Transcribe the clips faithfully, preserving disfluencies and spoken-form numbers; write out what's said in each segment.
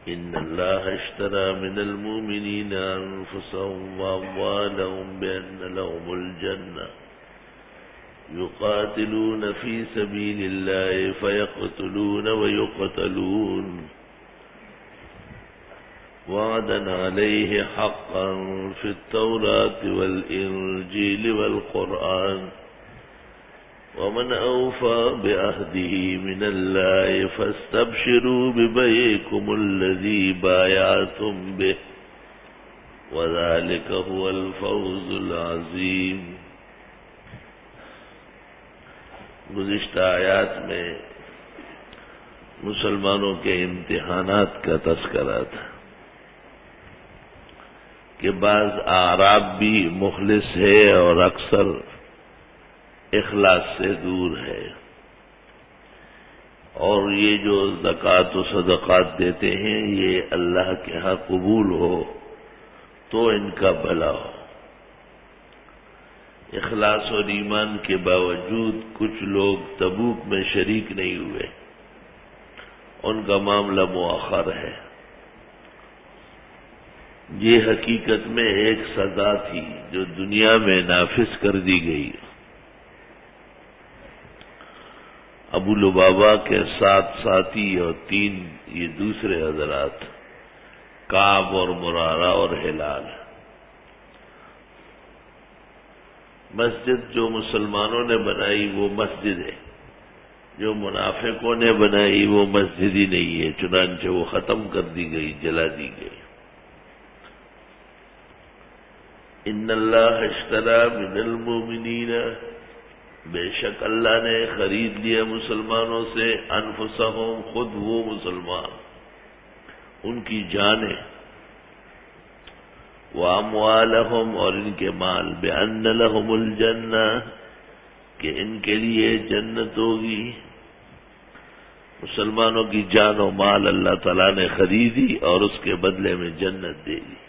إن الله اشترى من المؤمنين أنفسهم وأموالهم بأن لهم الجنة يقاتلون في سبيل الله فيقتلون ويقتلون وعدا عليه حقا في التوراة والإنجيل والقرآن ومن أوفى بعهده من الله فاستبشروا ببيعكم الذي بايعتم به وذلك هو الفوز العظيم. گزشتہ آیات میں مسلمانوں کے امتحانات کا تذکرہ تھا کہ بعض اعراب بھی مخلص ہے اور اکثر اخلاص سے دور ہے، اور یہ جو زکوٰۃ و صدقات دیتے ہیں یہ اللہ کے ہاں قبول ہو تو ان کا بھلا ہو. اخلاص اور ایمان کے باوجود کچھ لوگ تبوک میں شریک نہیں ہوئے، ان کا معاملہ مؤخر ہے. یہ حقیقت میں ایک سزا تھی جو دنیا میں نافذ کر دی گئی. ابو لبابہ کے سات ساتھی اور تین یہ دوسرے حضرات کعب اور مرارہ اور ہلال. مسجد جو مسلمانوں نے بنائی وہ مسجد ہے، جو منافقوں نے بنائی وہ مسجد ہی نہیں ہے، چنانچہ وہ ختم کر دی گئی، جلا دی گئی. ان اللہ اشترى من المؤمنین، بے شک اللہ نے خرید لیا مسلمانوں سے انفسہم، خود وہ مسلمان، ان کی جانیں، واموالہم، اور ان کے مال، بان لہم الجنہ، کہ ان کے لیے جنت ہوگی. مسلمانوں کی جان و مال اللہ تعالیٰ نے خریدی اور اس کے بدلے میں جنت دے دی.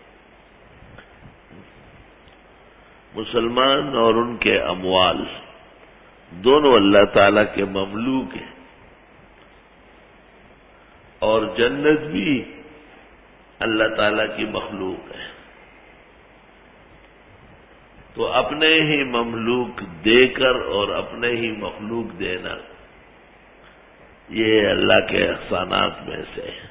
مسلمان اور ان کے اموال دونوں اللہ تعالیٰ کے مملوک ہیں، اور جنت بھی اللہ تعالیٰ کی مخلوق ہے. تو اپنے ہی مملوک دے کر اور اپنے ہی مخلوق دینا یہ اللہ کے احسانات میں سے ہے.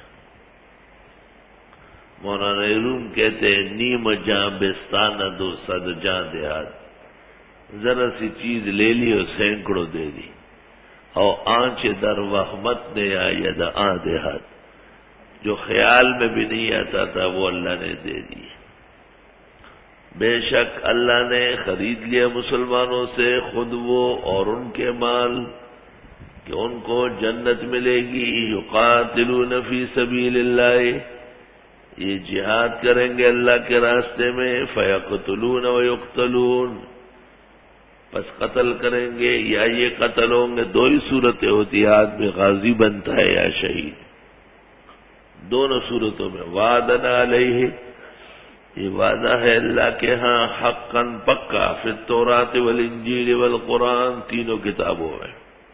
مولانا روم کہتے ہیں نیم جاں بستانہ دو صد جاں دیہات، ذرا سی چیز لے لی اور سینکڑوں دے دی، اور آنچ در وحمت نے آید آ دیہات، جو خیال میں بھی نہیں آتا تھا وہ اللہ نے دے دی. بے شک اللہ نے خرید لیا مسلمانوں سے خود وہ اور ان کے مال، کہ ان کو جنت ملے گی. یقاتلون فی سبیل اللہ، یہ جہاد کریں گے اللہ کے راستے میں. فیقتلون ویقتلون، پس قتل کریں گے یا یہ قتل ہوں گے. دو ہی صورتیں ہوتی ہیں، آدمی غازی بنتا ہے یا شہید. دونوں صورتوں میں وعدنا علیہ، یہ وعدہ ہے اللہ کے ہاں حقاً پکا، فی التوراۃ والانجیل والقرآن، تینوں کتابوں میں.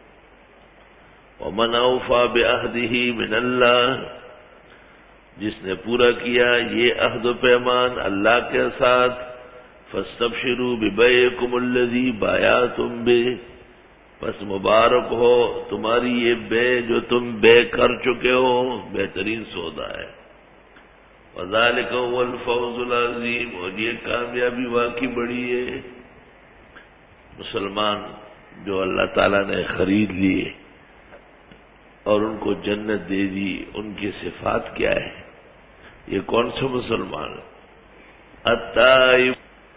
ومن اوفی بعہدہ من اللہ، جس نے پورا کیا یہ عہد و پیمان اللہ کے ساتھ. فاستبشروا ببیعکم الذی بایعتم بہ، پس مبارک ہو تمہاری یہ بے جو تم بے کر چکے ہو، بہترین سودا ہے. وذالک هو الفوز العظیم، اور یہ کامیابی واقعی بڑی ہے. مسلمان جو اللہ تعالیٰ نے خرید لیے اور ان کو جنت دے دی، ان کی صفات کیا ہے؟ یہ کون سے مسلمان ہیں؟ التائب،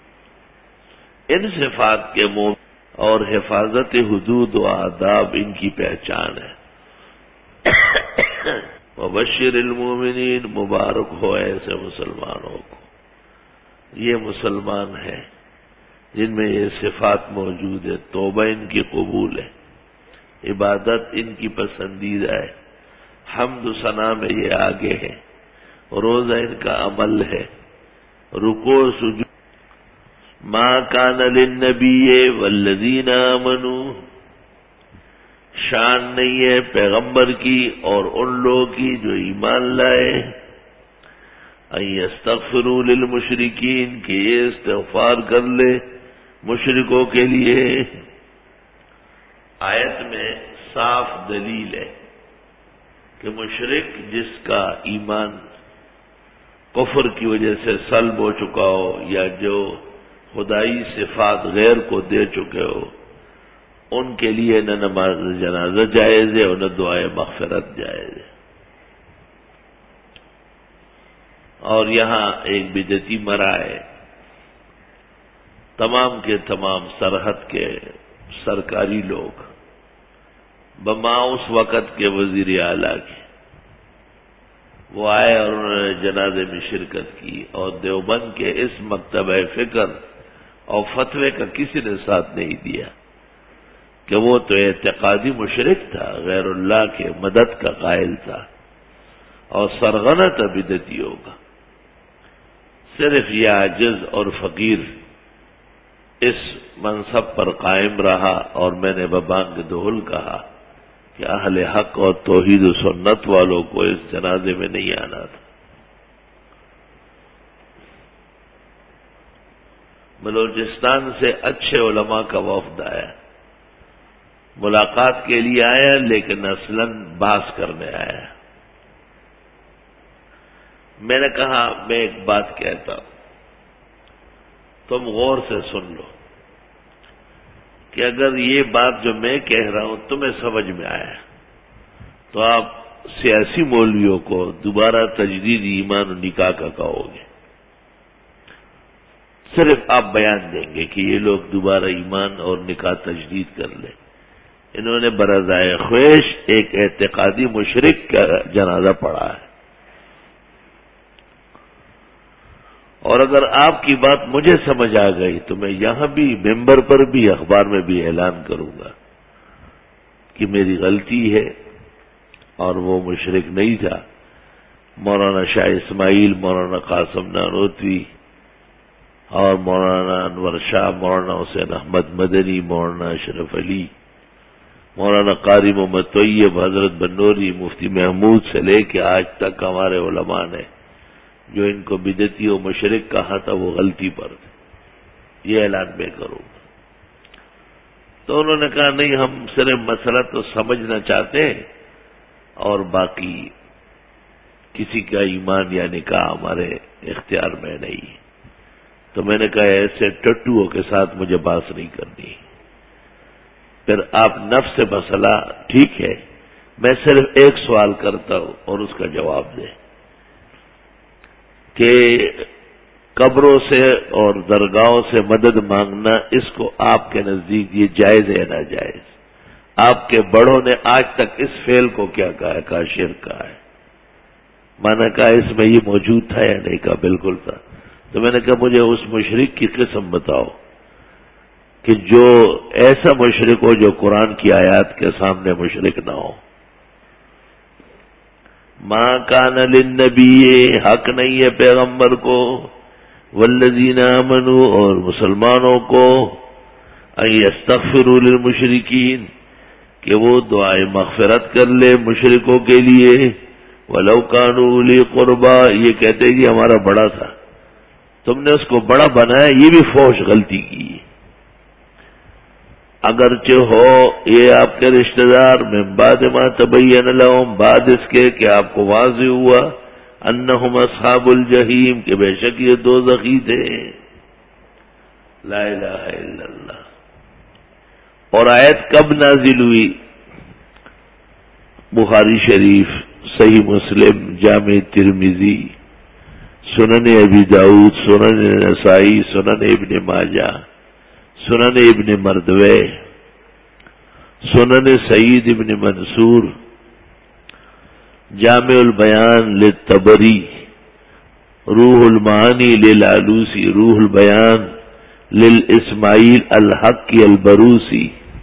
ان صفات کے مومن اور حفاظت حدود و آداب ان کی پہچان ہے. وبشر المومنین، مبارک ہو ایسے مسلمانوں کو. یہ مسلمان ہیں جن میں یہ صفات موجود ہے. توبہ ان کی قبول ہے، عبادت ان کی پسندیدہ ہے، حمد و ثنا میں یہ آگے ہے، روزہ ان کا عمل ہے، رکوع سجود. ما کان للنبی والذین آمنوا، شان نہیں ہے پیغمبر کی اور ان لوگوں کی جو ایمان لائے. ان یستغفروا للمشرکین کہ یہ استغفار کر لے مشرکوں کے لیے. آیت میں صاف دلیل ہے کہ مشرک جس کا ایمان کفر کی وجہ سے سلب ہو چکا ہو یا جو خدائی صفات غیر کو دے چکے ہو، ان کے لیے نہ نماز جنازہ جائز ہے اور نہ دعائے مغفرت جائز ہے. اور یہاں ایک بدعتی مرا ہے، تمام کے تمام سرحد کے سرکاری لوگ بما اس وقت کے وزیر اعلیٰ کے وہ آئے اور انہوں نے جنازے میں شرکت کی، اور دیوبند کے اس مکتبہ فکر اور فتوے کا کسی نے ساتھ نہیں دیا کہ وہ تو اعتقادی مشرک تھا، غیر اللہ کے مدد کا قائل تھا اور سرغنہ تھا بدعتیوں کا. صرف یہ عاجز اور فقیر اس منصب پر قائم رہا، اور میں نے ببانگ دہل کہا کہ اہل حق اور توحید و سنت والوں کو اس جنازے میں نہیں آنا تھا. بلوچستان سے اچھے علماء کا وفد آیا، ملاقات کے لیے آیا لیکن اصلاً بحث کرنے آیا. میں نے کہا میں ایک بات کہتا ہوں، تم غور سے سن لو کہ اگر یہ بات جو میں کہہ رہا ہوں تمہیں سمجھ میں آیا تو آپ سیاسی مولویوں کو دوبارہ تجدید ایمان و نکاح کا کہو گے. صرف آپ بیان دیں گے کہ یہ لوگ دوبارہ ایمان اور نکاح تجدید کر لیں. انہوں نے برضائے خویش ایک اعتقادی مشرک کا جنازہ پڑھا ہے، اور اگر آپ کی بات مجھے سمجھ آ گئی تو میں یہاں بھی ممبر پر بھی اخبار میں بھی اعلان کروں گا کہ میری غلطی ہے اور وہ مشرک نہیں تھا. مولانا شاہ اسماعیل، مولانا قاسم نانوتوی اور مولانا انور شاہ، مولانا حسین احمد مدنی، مولانا اشرف علی، مولانا قاری محمد طیب، حضرت بنوری، مفتی محمود سے لے کے آج تک ہمارے علماء نے جو ان کو بدعتی و مشرک کہا تھا وہ غلطی پر تھے. یہ اعلان میں کروں گا. تو انہوں نے کہا نہیں، ہم صرف مسئلہ تو سمجھنا چاہتے ہیں اور باقی کسی کا ایمان یا نکاح ہمارے اختیار میں نہیں. تو میں نے کہا ایسے ٹٹوؤں کے ساتھ مجھے بات نہیں کرنی. پھر آپ نفس سے مسئلہ ٹھیک ہے، میں صرف ایک سوال کرتا ہوں اور اس کا جواب دیں کہ قبروں سے اور درگاہوں سے مدد مانگنا، اس کو آپ کے نزدیک یہ جائز ہے ناجائز؟ جائز؟ آپ کے بڑوں نے آج تک اس فعل کو کیا کہا ہے؟ کہا شرک کہا ہے. میں نے کہا اس میں یہ موجود تھا یا نہیں؟ کہا بالکل تھا. تو میں نے کہا مجھے اس مشرک کی قسم بتاؤ کہ جو ایسا مشرک ہو جو قرآن کی آیات کے سامنے مشرک نہ ہو. ماں کان للنبی، حق نہیں ہے پیغمبر کو، والذین آمنوا اور مسلمانوں کو، ان یستغفروا للمشرکین کہ وہ دعائے مغفرت کر لے مشرکوں کے لیے، ولو کانوا اولی قربا، یہ کہتے کہ ہمارا بڑا تھا، تم نے اس کو بڑا بنایا، یہ بھی فوش غلطی کی. اگرچہ ہو یہ آپ کے رشتہ دار، من بعد ما تبین لهم، بعد اس کے کہ آپ کو واضح ہوا، انہم اصحاب الجحیم کہ بے شک یہ دوزخی تھے. لا الہ الا اللہ. اور آیت کب نازل ہوئی؟ بخاری شریف، صحیح مسلم، جامع ترمذی، سنن ابی داؤد، سنن نسائی، سنن ابن ماجہ، سنن ابن مردوے، سنن سعید ابن منصور، جامع البیان للطبری، روح المعانی للعلوسی، روح البیان للاسماعیل الحقی البروسی،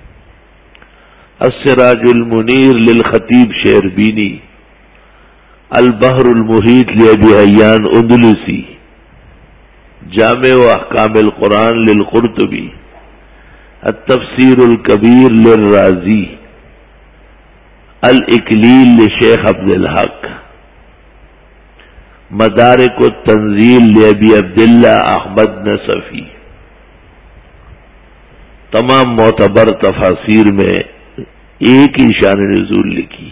السراج المنیر للخطیب شیربینی، البحر المحیط لابی حیان اندلسی، جامع و احکام القرآن للقرطبی، التفسیر الکبیر للرازی، الاکلیل لشیخ عبد الحق، مدارک التنزیل لابی عبداللہ احمد نصفی، تمام معتبر تفاسیر میں ایک ہی شان نزول لکھی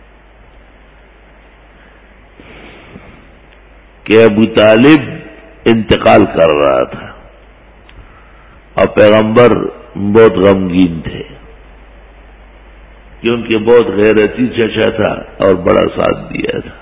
کہ ابو طالب انتقال کر رہا تھا اور پیغمبر بہت غمگین تھے کیونکہ بہت غیرتی چچا تھا اور بڑا ساتھ دیا تھا.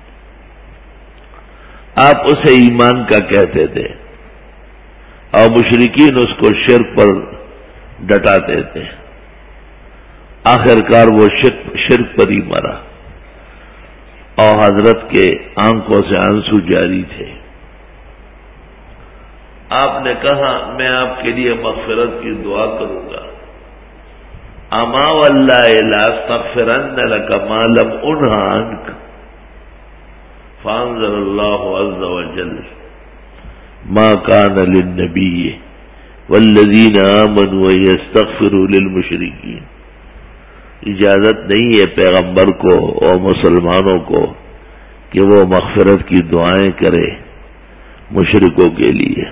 آپ اسے ایمان کا کہتے تھے اور مشرکین اس کو شرک پر ڈٹاتے تھے. آخر کار وہ شرک شرک پر ہی مرا اور حضرت کے آنکھوں سے آنسو جاری تھے. آپ نے کہا میں آپ کے لیے مغفرت کی دعا کروں گا. اما واللہ لاستغفرن لک ما لم انہ عنک، فانزل اللہ عز وجل ما کان للنبی والذین آمنوا یستغفروا للمشرکین. اجازت نہیں ہے پیغمبر کو اور مسلمانوں کو کہ وہ مغفرت کی دعائیں کرے مشرکوں کے لیے.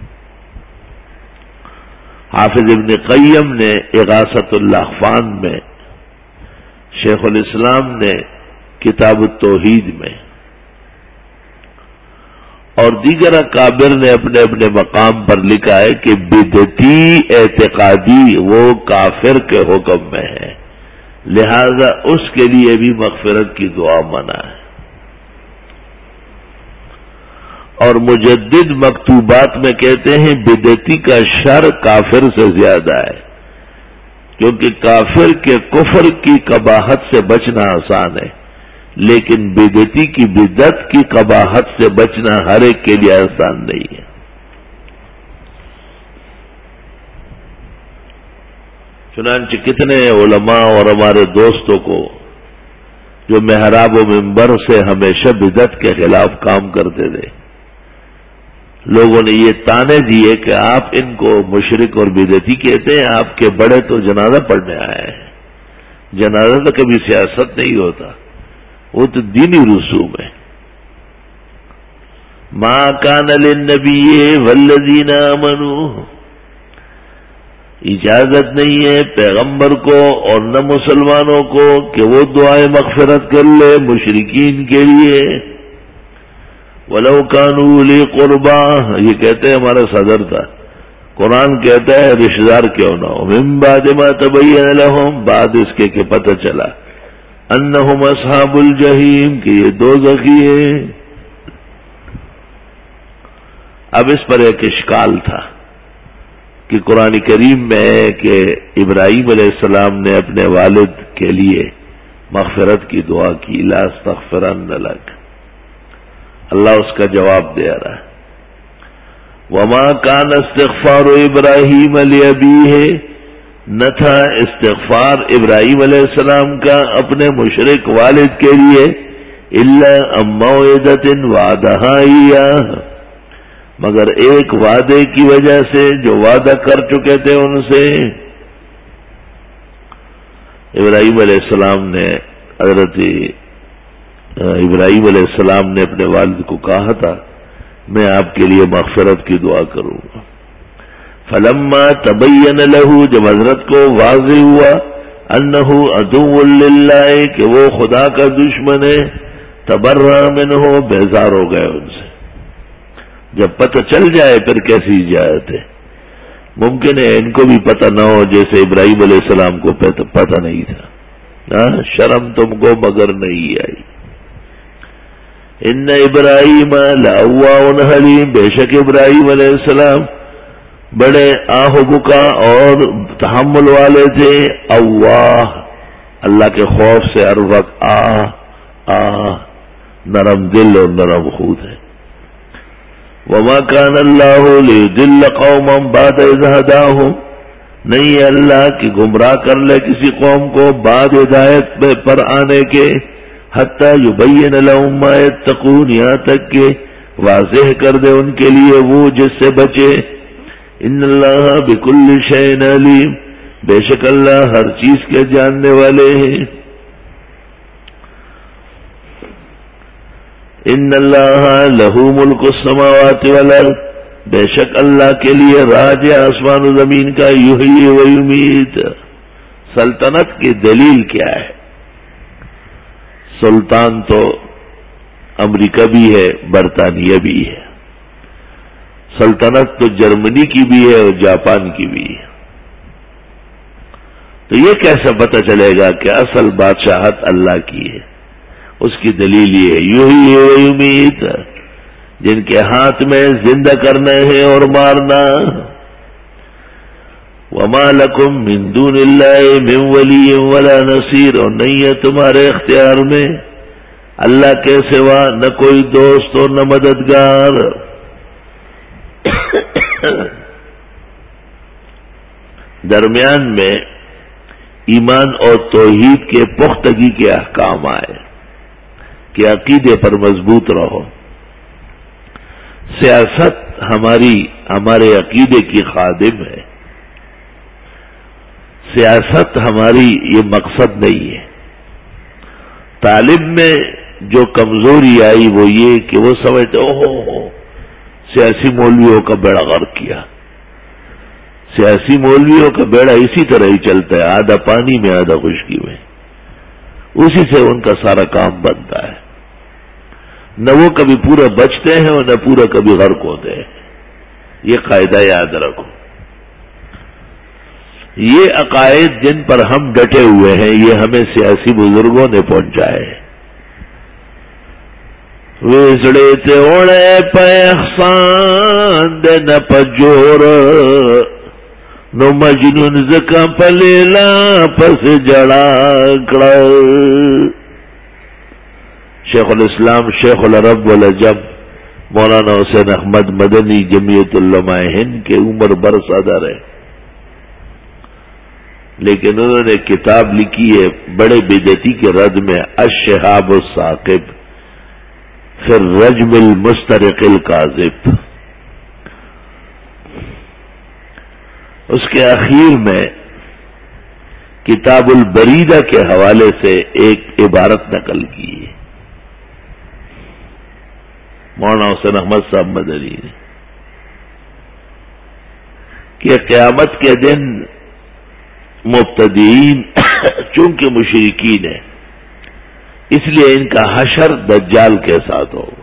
حافظ ابن قیم نے اغاثۃ الاحفان میں، شیخ الاسلام نے کتاب التوحید میں، اور دیگر اکابر نے اپنے اپنے مقام پر لکھا ہے کہ بدعتی اعتقادی وہ کافر کے حکم میں ہے، لہذا اس کے لیے بھی مغفرت کی دعا منع ہے. اور مجدد مکتوبات میں کہتے ہیں بدعتی کا شر کافر سے زیادہ ہے، کیونکہ کافر کے کفر کی قباحت سے بچنا آسان ہے، لیکن بدعتی کی بدعت کی قباحت سے بچنا ہر ایک کے لیے آسان نہیں ہے. چنانچہ کتنے علماء اور ہمارے دوستوں کو جو محراب و منبر سے ہمیشہ بدعت کے خلاف کام کرتے تھے، لوگوں نے یہ تانے دیے کہ آپ ان کو مشرک اور بدعتی کہتے ہیں، آپ کے بڑے تو جنازہ پڑھنے آئے ہیں. جنازہ تو کبھی سیاست نہیں ہوتا، وہ تو دینی رسوم ہے. ما کان للنبی والذین آمنوا، اجازت نہیں ہے پیغمبر کو اور نہ مسلمانوں کو کہ وہ دعائیں مغفرت کر لے مشرکین کے لیے. وَلَوْ كَانُوا أُولِي قُرْبَىٰ، یہ کہتے ہیں ہمارا صدر تھا، قرآن کہتا ہے رشتہ دار کیوں نہ ہو. مِن بَعْدِ مَا تَبَيَّنَ لَهُمْ، بعد اس کے کہ پتہ چلا أَنَّهُمْ أَصْحَابُ الْجَحِيمِ کہ یہ دوزخی ہیں. اب اس پر ایک اشکال تھا کہ قرآن کریم میں ہے کہ ابراہیم علیہ السلام نے اپنے والد کے لیے مغفرت کی دعا کی، لا استغفرن لک. اللہ اس کا جواب دے رہا ہے، وما کان استغفار ابراہیم لابیہ، نہ تھا استغفار ابراہیم علیہ السلام کا اپنے مشرک والد کے لیے، الا عن موعدۃ وعدہا ایاہ، مگر ایک وعدے کی وجہ سے جو وعدہ کر چکے تھے ان سے. ابراہیم علیہ السلام نے حضرت ابراہیم علیہ السلام نے اپنے والد کو کہا تھا میں آپ کے لیے مغفرت کی دعا کروں گا. فلما تبین له، جب حضرت کو واضح ہوا انہ عدو للہ کہ وہ خدا کا دشمن ہے، تبرأ منہ، بیزار ہو گئے ان سے. جب پتہ چل جائے پھر کیسی اجازت ہے؟ ممکن ہے ان کو بھی پتہ نہ ہو جیسے ابراہیم علیہ السلام کو پتہ نہیں تھا. شرم تم کو مگر نہیں آئی. ان ابراہیم لأواہ حلیم، بے شک ابراہیم علیہ السلام بڑے آہ بکا اور تحمل والے تھے. اواہ، اللہ کے خوف سے ہر وقت آہ آہ، نرم دل اور نرم خود ہے. وما کان اللہ لیضل قوما بعد اذ ہداہم، نہیں ہے اللہ کہ گمراہ کر لے کسی قوم کو بعد ہدایت پر آنے کے، حتی یبین لہم ما یتقون، یہاں تک کہ واضح کر دے ان کے لیے وہ جس سے بچے. ان اللہ بکل شیء علیم، بے شک اللہ ہر چیز کے جاننے والے ہیں. ان اللہ لہ ملک السماوات والارض، بے شک اللہ کے لیے راج ہے آسمان و زمین کا، یحیی و یمیت۔ سلطنت کی دلیل کیا ہے؟ سلطان تو امریکہ بھی ہے، برطانیہ بھی ہے، سلطنت تو جرمنی کی بھی ہے اور جاپان کی بھی ہے۔ تو یہ کیسے پتہ چلے گا کہ اصل بادشاہت اللہ کی ہے؟ اس کی دلیل یہ ہے یحیی و یمیت، جن کے ہاتھ میں زندہ کرنا ہے اور مارنا۔ وما لکم من دون اللہ من ولی ولا نصیر، اور نہیں ہے تمہارے اختیار میں اللہ کے سوا نہ کوئی دوست اور نہ مددگار۔ درمیان میں ایمان اور توحید کے پختگی کے احکام آئے کہ عقیدے پر مضبوط رہو۔ سیاست ہماری ہمارے عقیدے کی خادم ہے، سیاست ہماری یہ مقصد نہیں ہے۔ طالب میں جو کمزوری آئی وہ یہ کہ وہ سمجھتے ہو ہو سیاسی مولویوں کا بیڑا غرق کیا۔ سیاسی مولویوں کا بیڑا اسی طرح ہی چلتا ہے، آدھا پانی میں آدھا خشکی میں، اسی سے ان کا سارا کام بنتا ہے۔ نہ وہ کبھی پورا بچتے ہیں اور نہ پورا کبھی غرق ہوتے ہیں۔ یہ قاعدہ یاد رکھو۔ یہ عقائد جن پر ہم ڈٹے ہوئے ہیں یہ ہمیں سیاسی بزرگوں نے پہنچائے۔ ویسڑے تے اوڑے پہ احسان دے نہ پجور، نو مجنون زکا پلیلا پس جڑا کڑا۔ شیخ الاسلام شیخ العرب والعجم مولانا حسین احمد مدنی جمعیت علماء ہند کے عمر بر صدر ہے، لیکن انہوں نے کتاب لکھی ہے بڑے بدعتی کے رد میں، الشہاب الثاقب فی الرجم المسترق الکاذب۔ اس کے اخیر میں کتاب البریدہ کے حوالے سے ایک عبارت نقل کی ہے مولانا حسین احمد صاحب مدنی نے کہ قیامت کے دن مبتدئین چونکہ مشرکین ہیں اس لیے ان کا حشر دجال کے ساتھ ہوگا۔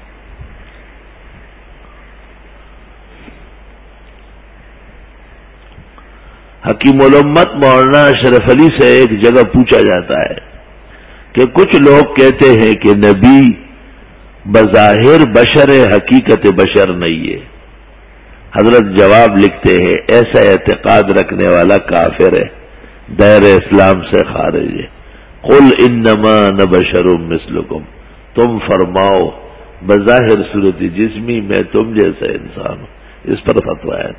حکیم الامت مولانا اشرف علی سے ایک جگہ پوچھا جاتا ہے کہ کچھ لوگ کہتے ہیں کہ نبی بظاہر بشر حقیقت بشر نہیں ہے۔ حضرت جواب لکھتے ہیں ایسا اعتقاد رکھنے والا کافر ہے، دائر اسلام سے خارج ہے۔ قل انما انا بشر مثلکم، تم فرماؤ بظاہر صورت جسمی میں تم جیسا انسان ہوں۔ اس پر فتویٰ ہے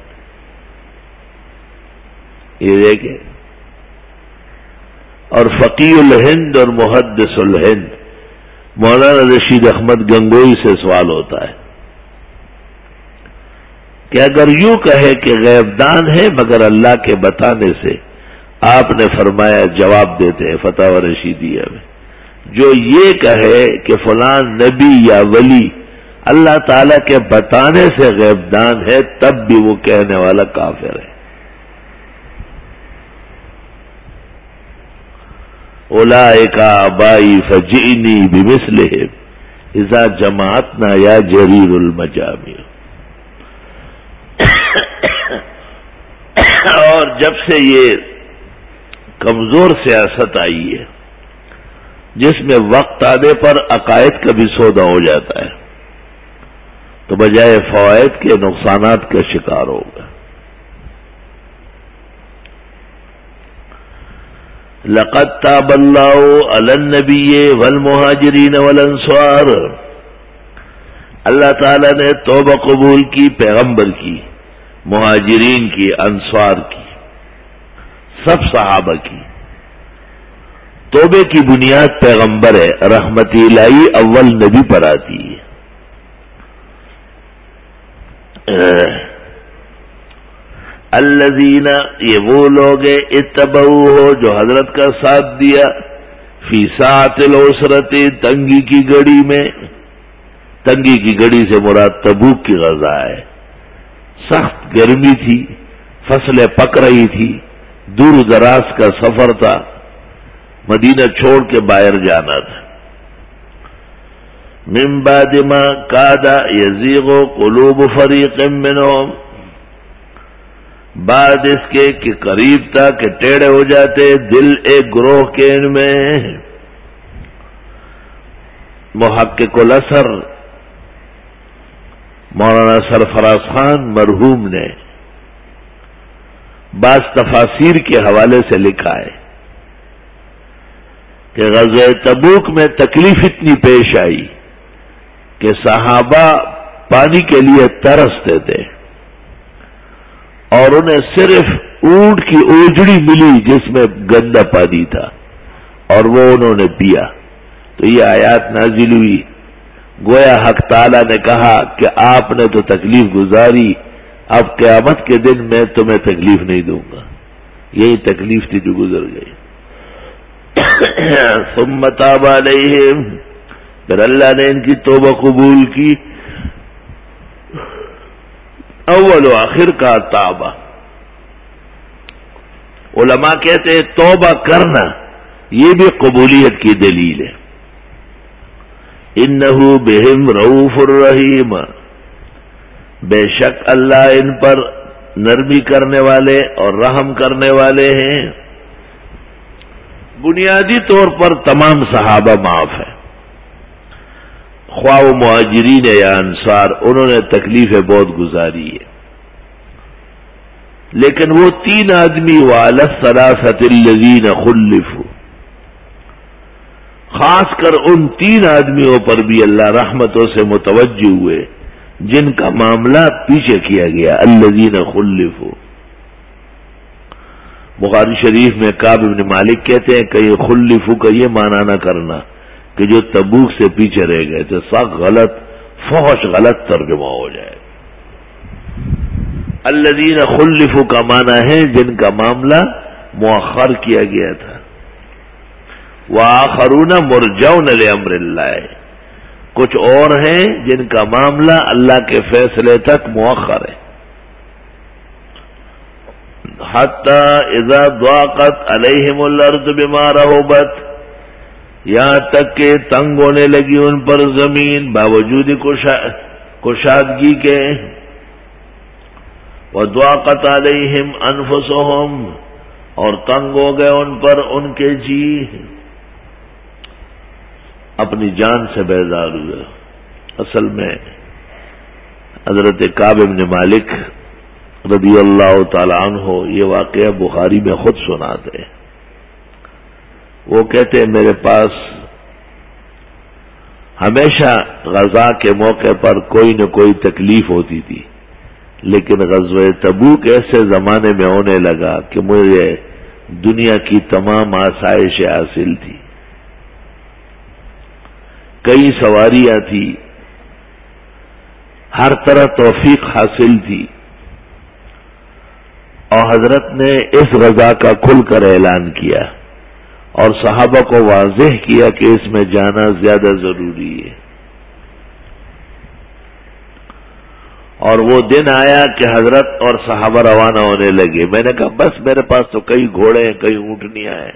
یہ دیکھیں۔ اور فقیہ الہند اور محدث الہند مولانا رشید احمد گنگوئی سے سوال ہوتا ہے کہ اگر یوں کہے کہ غیب دان ہے مگر اللہ کے بتانے سے، آپ نے فرمایا جواب دیتے ہیں فتاوی رشیدیہ میں، جو یہ کہے کہ فلان نبی یا ولی اللہ تعالی کے بتانے سے غیب دان ہے تب بھی وہ کہنے والا کافر ہے۔ اولئک آبائی فجئنی بمثلہم اذا جماعتنا یا جریر المجامع۔ اور جب سے یہ کمزور سیاست آئی ہے جس میں وقت آنے پر عقائد کا بھی سودا ہو جاتا ہے تو بجائے فوائد کے نقصانات کا شکار ہوگا۔ لقد تاب اللہ علی النبی والمہاجرین والانصار، اللہ تعالی نے توبہ قبول کی پیغمبر کی، مہاجرین کی، انصار کی، سب صحابہ کی۔ توبے کی بنیاد پیغمبر ہے، رحمت الہی اول نبی پر آتی ہے۔ الذین، یہ وہ لوگ ہیں اتبعوہ جو حضرت کا ساتھ دیا، فی ساعۃ العسرۃ، تنگی کی گھڑی میں، تنگی کی گڑی سے مراد تبوک کی غزا ہے. سخت گرمی تھی، فصلیں پک رہی تھی، دور دراز کا سفر تھا، مدینہ چھوڑ کے باہر جانا تھا. من بعد ما کاد یزیغ قلوب فریق منہم، بعد اس کے کہ قریب تھا کہ ٹیڑے ہو جاتے دل ایک گروہ کے ان میں. محقق الاثر مولانا سرفراز خان مرحوم نے بعض تفاسیر کے حوالے سے لکھا ہے کہ غزوہ تبوک میں تکلیف اتنی پیش آئی کہ صحابہ پانی کے لیے ترستے تھے اور انہیں صرف اونٹ کی اوجڑی ملی جس میں گندا پانی تھا اور وہ انہوں نے پیا. تو یہ آیات نازل ہوئی، گویا حق تعالی نے کہا کہ آپ نے تو تکلیف گزاری، اب قیامت کے دن میں تمہیں تکلیف نہیں دوں گا. یہی تکلیف تھی جو گزر گئی. ثم تاب علیہم، پھر اللہ نے ان کی توبہ قبول کی. اول و آخر کا توبہ. علماء کہتے ہیں توبہ کرنا یہ بھی قبولیت کی دلیل ہے. انہ بہم رؤوف الرحیم، بے شک اللہ ان پر نرمی کرنے والے اور رحم کرنے والے ہیں. بنیادی طور پر تمام صحابہ معاف ہیں، خواہ و مہاجرین یا انصار، انہوں نے تکلیفیں بہت گزاری ہے. لیکن وہ تین آدمی وعلی الثلاثۃ الذین خلفوا، خاص کر ان تین آدمیوں پر بھی اللہ رحمتوں سے متوجہ ہوئے جن کا معاملہ پیچھے کیا گیا. الذین خلفوا، بخاری شریف میں کعب بن مالک کہتے ہیں کہ یہ خلفوا کا یہ معنی نہ کرنا کہ جو تبوک سے پیچھے رہ گئے تو سخت غلط فحش غلط ترجمہ ہو جائے. الذین خلفوا کا معنی ہے جن کا معاملہ مؤخر کیا گیا تھا. وآخرون مرجون لامر اللہ، کچھ اور ہیں جن کا معاملہ اللہ کے فیصلے تک مؤخر ہے. حتی اذا ضاقت علیہم الارض بما رحبت، یہاں تک کہ تنگ ہونے لگی ان پر زمین باوجود کشادگی کے. وضاقت علیہم انفسہم، اور تنگ ہو گئے ان پر ان کے جی، اپنی جان سے بیزار ہوئے. اصل میں حضرت کعب بن مالک رضی اللہ تعالی عنہ یہ واقعہ بخاری میں خود سناتے ہیں. وہ کہتے ہیں میرے پاس ہمیشہ غزا کے موقع پر کوئی نہ کوئی تکلیف ہوتی تھی، لیکن غزوہ تبوک ایسے زمانے میں ہونے لگا کہ مجھے دنیا کی تمام آسائشیں حاصل تھی. کئی سواریاں تھی، ہر طرح توفیق حاصل تھی، اور حضرت نے اس غزا کا کھل کر اعلان کیا اور صحابہ کو واضح کیا کہ اس میں جانا زیادہ ضروری ہے. اور وہ دن آیا کہ حضرت اور صحابہ روانہ ہونے لگے. میں نے کہا بس میرے پاس تو کئی گھوڑے ہیں، کئی اونٹنیاں ہیں،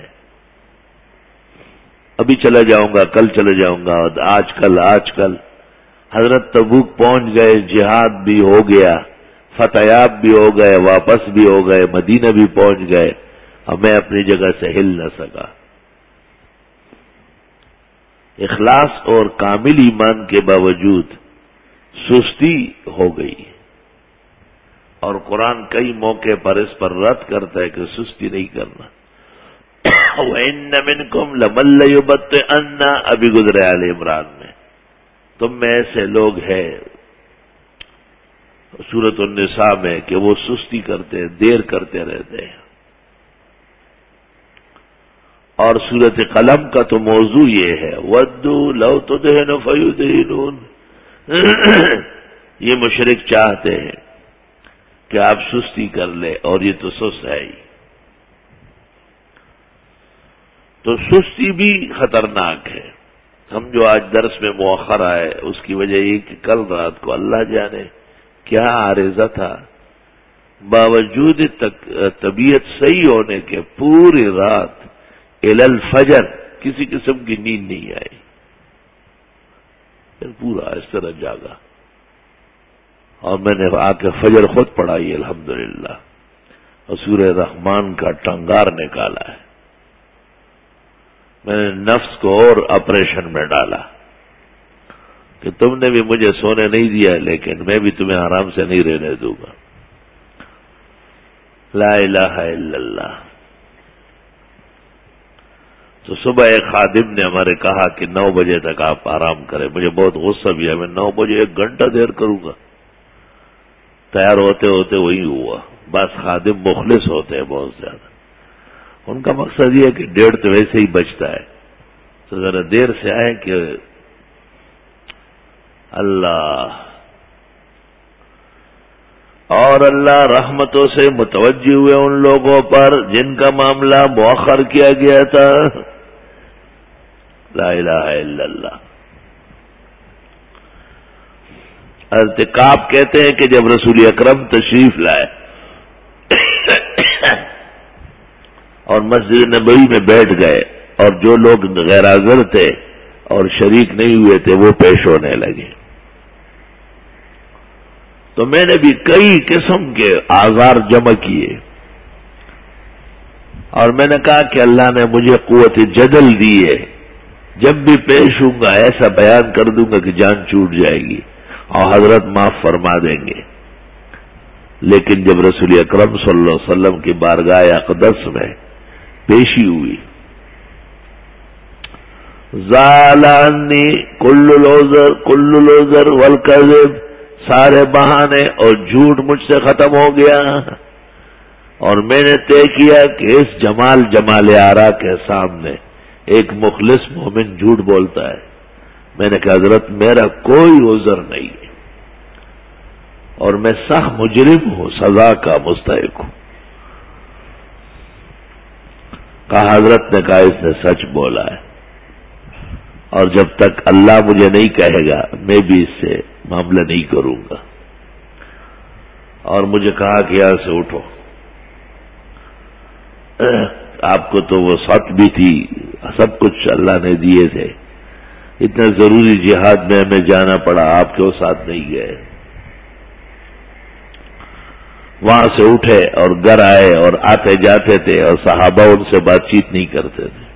ابھی چلا جاؤں گا، کل چلے جاؤں گا، آج کل آج کل. حضرت تبوک پہنچ گئے، جہاد بھی ہو گیا، فتحیاب بھی ہو گئے، واپس بھی ہو گئے، مدینہ بھی پہنچ گئے، اور میں اپنی جگہ سے ہل نہ سکا. اخلاص اور کامل ایمان کے باوجود سستی ہو گئی، اور قرآن کئی موقع پر اس پر رد کرتا ہے کہ سستی نہیں کرنا. وَإِنَّ مِنْكُمْ لَمَن لَّيُبَطِّئَنَّ، ابھی گزرے آل عمران میں، تم میں ایسے لوگ ہیں سورۃ النساء میں کہ وہ سستی کرتے ہیں، دیر کرتے رہتے ہیں. اور سورۃ قلم کا تو موضوع یہ ہے وَدُّوا لَوْ تُدْهِنُ فَيُدْهِنُونَ. یہ مشرک چاہتے ہیں کہ آپ سستی کر لیں، اور یہ تو سست ہے ہی. تو سستی بھی خطرناک ہے. ہم جو آج درس میں مؤخر آئے اس کی وجہ یہ کہ کل رات کو اللہ جانے کیا عارضہ تھا، باوجود طبیعت صحیح ہونے کے پوری رات الی الفجر کسی قسم کی نیند نہیں آئی، پھر پورا اس طرح جاگا اور میں نے آ کے فجر خود پڑھائی الحمدللہ، اور سورہ رحمان کا ٹنگار نکالا ہے۔ میں نے نفس کو اور آپریشن میں ڈالا کہ تم نے بھی مجھے سونے نہیں دیا، لیکن میں بھی تمہیں آرام سے نہیں رہنے دوں گا۔ لا الہ الا اللہ۔ تو صبح ایک خادم نے ہمارے کہا کہ نو بجے تک آپ آرام کریں، مجھے بہت غصہ بھی ہے، میں نو بجے ایک گھنٹہ دیر کروں گا، تیار ہوتے ہوتے وہی ہوا۔ بس خادم مخلص ہوتے ہیں بہت زیادہ، ان کا مقصد یہ ہے کہ ڈیڑھ تو ویسے ہی بچتا ہے، تو ذرا دیر سے آئے کہ اللہ اور اللہ رحمتوں سے متوجہ ہوئے ان لوگوں پر جن کا معاملہ مؤخر کیا گیا تھا۔ لا الہ الا اللہ۔ ارتکاب کہتے ہیں کہ جب رسول اکرم تشریف لائے اور مسجد نبوی میں بیٹھ گئے اور جو لوگ غیر حاضر تھے اور شریک نہیں ہوئے تھے وہ پیش ہونے لگے، تو میں نے بھی کئی قسم کے آزار جمع کیے اور میں نے کہا کہ اللہ نے مجھے قوت جدل دی ہے، جب بھی پیش ہوں گا ایسا بیان کر دوں گا کہ جان چھوٹ جائے گی اور حضرت معاف فرما دیں گے۔ لیکن جب رسول اکرم صلی اللہ علیہ وسلم کی بارگاہ اقدس میں پیشی ہوئی، زال عنی کل العذر کل العذر والکذب، سارے بہانے اور جھوٹ مجھ سے ختم ہو گیا، اور میں نے طے کیا کہ اس جمال جمال آرا کے سامنے ایک مخلص مومن جھوٹ بولتا ہے۔ میں نے کہا حضرت میرا کوئی عذر نہیں ہے اور میں سخت مجرم ہوں، سزا کا مستحق ہوں۔ کہا حضرت نے کہا اس نے سچ بولا ہے، اور جب تک اللہ مجھے نہیں کہے گا میں بھی اس سے معاملہ نہیں کروں گا۔ اور مجھے کہا کہ یہاں سے اٹھو، آپ کو تو وہ ساتھ بھی تھی، سب کچھ اللہ نے دیے تھے، اتنا ضروری جہاد میں ہمیں جانا پڑا، آپ کے وہ ساتھ نہیں گئے۔ وہاں سے اٹھے اور گھر آئے اور آتے جاتے تھے اور صحابہ ان سے بات چیت نہیں کرتے تھے۔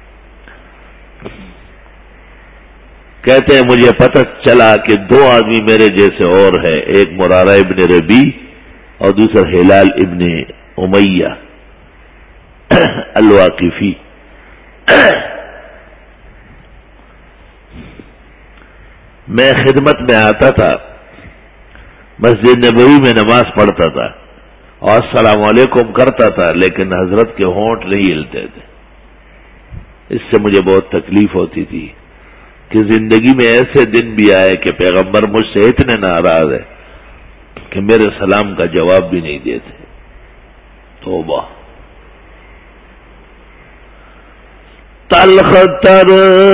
کہتے ہیں مجھے پتہ چلا کہ دو آدمی میرے جیسے اور ہیں، ایک مرارہ ابن ربی اور دوسرا ہلال ابن امیہ الواقفی۔ میں خدمت میں آتا تھا، مسجد نبوی میں نماز پڑھتا تھا اور السلام علیکم کرتا تھا، لیکن حضرت کے ہونٹ نہیں ہلتے تھے۔ اس سے مجھے بہت تکلیف ہوتی تھی کہ زندگی میں ایسے دن بھی آئے کہ پیغمبر مجھ سے اتنے ناراض ہے کہ میرے سلام کا جواب بھی نہیں دیتے۔ توبہ۔ تلخ تر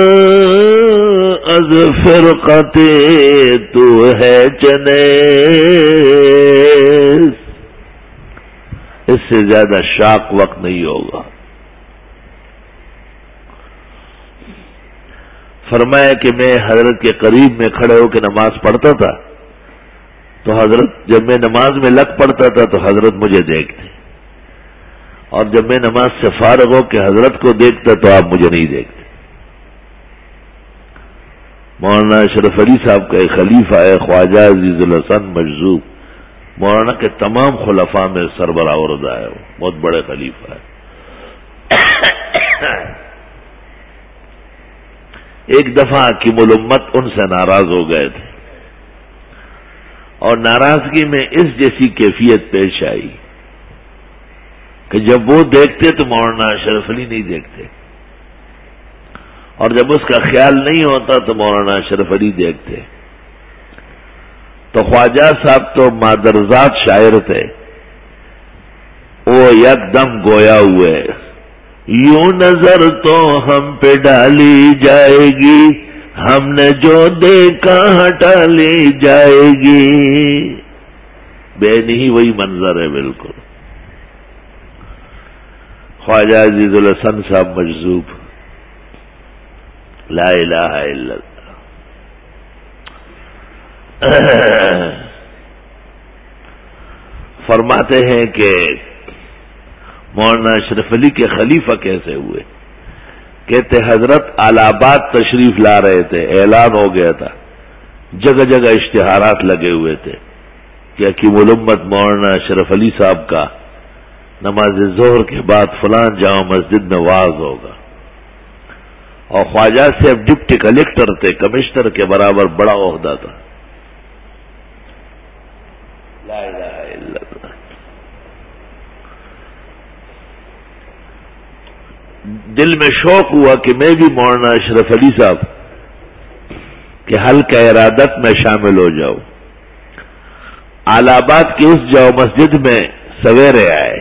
از فرقت تو ہے چنے، اس سے زیادہ شاق وقت نہیں ہوگا۔ فرمایا کہ میں حضرت کے قریب میں کھڑے ہو کے نماز پڑھتا تھا، تو حضرت جب میں نماز میں لگ پڑتا تھا تو حضرت مجھے دیکھتے، اور جب میں نماز سے فارغ ہو کے حضرت کو دیکھتا تو آپ مجھے نہیں دیکھتے۔ مولانا اشرف علی صاحب کا ایک خلیفہ ہے خواجہ عزیز الحسن مجذوب، مولانا کے تمام خلفاء میں سربراہ عہدہ ہے، وہ بہت بڑے خلیفہ ہے۔ ایک دفعہ حکیم الامت ان سے ناراض ہو گئے تھے، اور ناراضگی میں اس جیسی کیفیت پیش آئی کہ جب وہ دیکھتے تو مولانا اشرف علی نہیں دیکھتے، اور جب اس کا خیال نہیں ہوتا تو مولانا اشرف علی دیکھتے۔ تو خواجہ صاحب تو مادرزاد شاعر تھے، وہ یک دم گویا ہوئے، یوں نظر تو ہم پہ ڈالی جائے گی ہم نے جو دیکھا ہٹا لے جائے گی. بے نہیں وہی منظر ہے بالکل. خواجہ عزیز الحسن صاحب مجذوب، لا الہ الا اللہ. فرماتے ہیں کہ مولانا اشرف علی کے خلیفہ کیسے ہوئے؟ کہتے حضرت الہ آباد تشریف لا رہے تھے، اعلان ہو گیا تھا، جگہ جگہ اشتہارات لگے ہوئے تھے کہ حکیم الامت مولانا اشرف علی صاحب کا نماز ظہر کے بعد فلان جامع مسجد میں واعظ ہوگا. اور خواجہ صاحب ڈپٹی کلیکٹر تھے، کمشنر کے برابر بڑا عہدہ تھا. لا الہ الا اللہ. دل میں شوق ہوا کہ میں بھی مولانا اشرف علی صاحب کے حلقہ ارادت میں شامل ہو جاؤں. الہ آباد کی اس جامع مسجد میں سویرے آئے،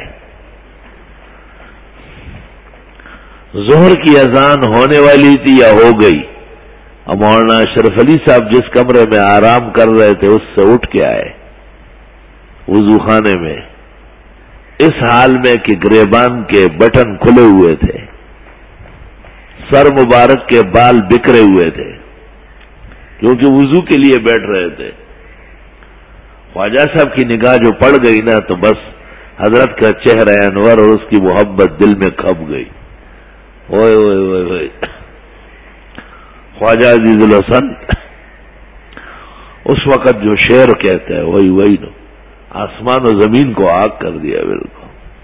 ظہر کی اذان ہونے والی تھی یا ہو گئی، اور مولانا اشرف علی صاحب جس کمرے میں آرام کر رہے تھے اس سے اٹھ کے آئے وضو خانے میں، اس حال میں کہ گریبان کے بٹن کھلے ہوئے تھے، سر مبارک کے بال بکھرے ہوئے تھے کیونکہ وضو کے لیے بیٹھ رہے تھے. خواجہ صاحب کی نگاہ جو پڑ گئی نا تو بس حضرت کا چہرہ انور اور اس کی محبت دل میں کھپ گئی. اوئے اوئے اوئے اوئے خواجہ عزیز الحسن اس وقت جو شعر کہتا ہے وہی وہی نو آسمان و زمین کو آگ کر دیا بالکل.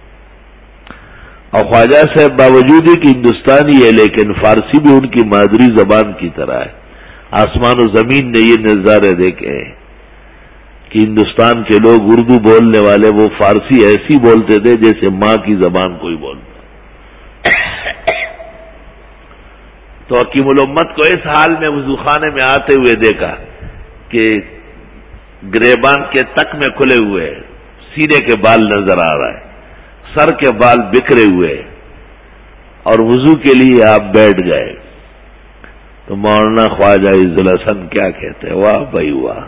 اور خواجہ صاحب باوجود کہ ہندوستانی ہے لیکن فارسی بھی ان کی مادری زبان کی طرح ہے. آسمان و زمین نے یہ نظارے دیکھے ہیں کہ ہندوستان کے لوگ اردو بولنے والے وہ فارسی ایسی بولتے تھے جیسے ماں کی زبان کوئی بولتا. تو حکیم الامت کو اس حال میں وضو خانے میں آتے ہوئے دیکھا کہ گریبان کے تک میں کھلے ہوئے، سینے کے بال نظر آ رہا ہے، سر کے بال بکھرے ہوئے، اور وضو کے لیے آپ بیٹھ گئے. تو مولانا خواجہ عز الحسن کیا کہتے ہیں؟ واہ بھائی واہ.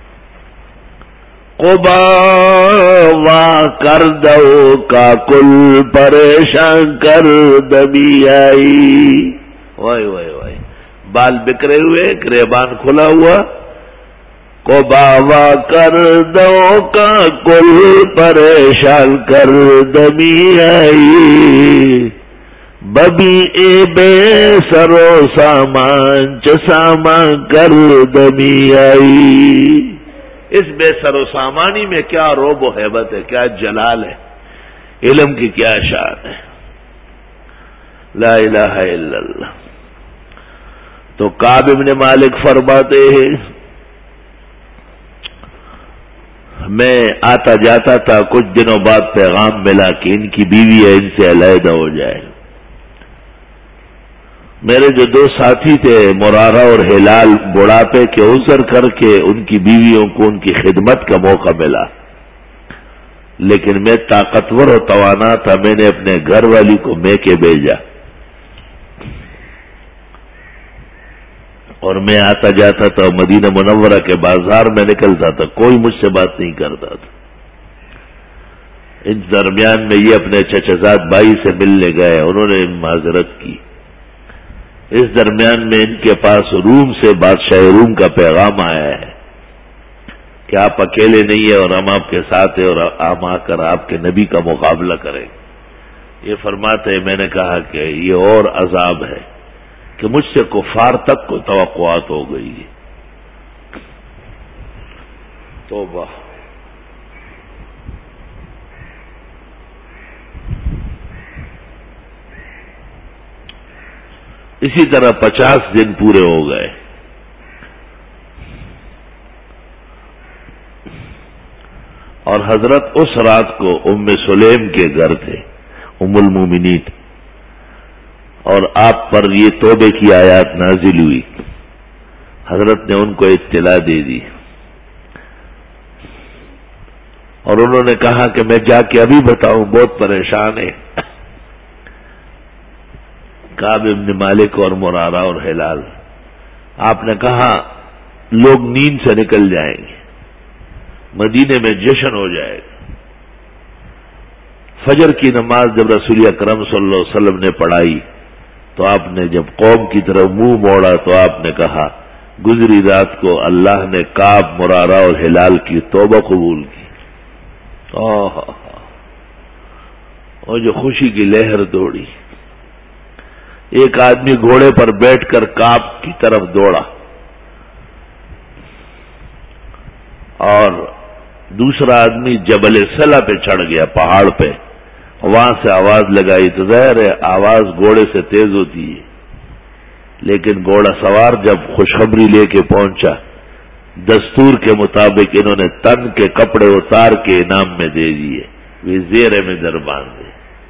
قبا واہ کر دو کا کل پریشان کر دبی آئی. واہ واہ واہ. بال بکھرے ہوئے، گریبان کھلا ہوا. کو باوا کر دو کا کل پریشان کر دبی آئی. ببی اے بے سرو سامان چسامان کر دبی آئی. اس بے سر و سامانی میں کیا روب و ہیبت ہے، کیا جلال ہے، علم کی کیا شان ہے. لا الہ الا اللہ. تو کعب ابن مالک فرماتے ہیں میں آتا جاتا تھا، کچھ دنوں بعد پیغام ملا کہ ان کی بیوی ہے، ان سے علیحدہ ہو جائے. میرے جو دو ساتھی تھے مرارہ اور ہلال، بڑھاپے کے عذر کر کے ان کی بیویوں کو ان کی خدمت کا موقع ملا، لیکن میں طاقتور و توانا تھا، میں نے اپنے گھر والی کو میں کے بھیجا اور میں آتا جاتا تھا، مدینہ منورہ کے بازار میں نکلتا تھا، کوئی مجھ سے بات نہیں کرتا تھا. اس درمیان میں یہ اپنے چچزاد بھائی سے ملنے گئے، انہوں نے معذرت کی. اس درمیان میں ان کے پاس روم سے بادشاہ روم کا پیغام آیا ہے کہ آپ اکیلے نہیں ہیں اور ہم آپ کے ساتھ ہیں اور ہم آ کر آپ کے نبی کا مقابلہ کریں. یہ فرماتے ہیں میں نے کہا کہ یہ اور عذاب ہے کہ مجھ سے کفار تک کو توقعات ہو گئی. توبہ. اسی طرح پچاس دن پورے ہو گئے. اور حضرت اس رات کو ام سلیم کے گھر تھے، ام المومنین، اور آپ پر یہ توبے کی آیات نازل ہوئی. حضرت نے ان کو اطلاع دے دی اور انہوں نے کہا کہ میں جا کے ابھی بتاؤں، بہت پریشان ہے. کعب ابن مالک اور مرارہ اور ہلال آپ نے کہا لوگ نیند سے نکل جائیں گے، مدینے میں جشن ہو جائے گا۔ فجر کی نماز جب رسول اکرم صلی اللہ علیہ وسلم نے پڑھائی تو آپ نے جب قوم کی طرف منہ موڑا تو آپ نے کہا گزری رات کو اللہ نے کعب، مرارہ اور ہلال کی توبہ قبول کی۔ اور جو خوشی کی لہر دوڑی، ایک آدمی گھوڑے پر بیٹھ کر کعب کی طرف دوڑا اور دوسرا آدمی جبل سلا پہ چڑھ گیا، پہاڑ پہ، وہاں سے آواز لگائی تو ظاہر ہے آواز گھوڑے سے تیز ہوتی ہے، لیکن گھوڑا سوار جب خوشخبری لے کے پہنچا، دستور کے مطابق انہوں نے تن کے کپڑے اتار کے انعام میں دے دیے، وہ زیرے میں در باندھے۔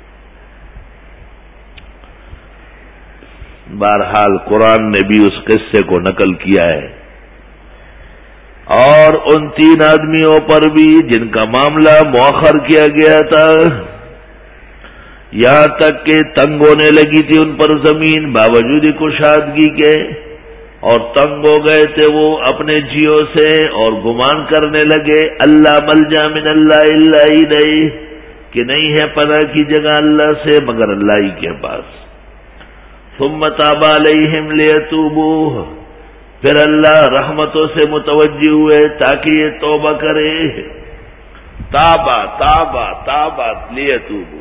بہرحال قرآن نے بھی اس قصے کو نقل کیا ہے، اور ان تین آدمیوں پر بھی جن کا معاملہ مؤخر کیا گیا تھا، یہاں تک کہ تنگ ہونے لگی تھی ان پر زمین باوجود کشادگی کے، اور تنگ ہو گئے تھے وہ اپنے جیوں سے، اور گمان کرنے لگے اللہ ملجا من اللہ الا الیہ، کہ نہیں ہے پناہ کی جگہ اللہ سے مگر اللہ ہی کے پاس۔ ثم تاب علیہم لیتوبوا، پھر اللہ رحمتوں سے متوجہ ہوئے تاکہ یہ توبہ کرے۔ تابا تابا تابا لیتوبوا،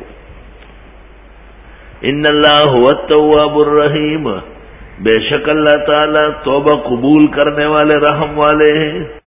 ان اللہ هو التواب الرحیم، بے شک اللہ تعالی توبہ قبول کرنے والے رحم والے ہیں۔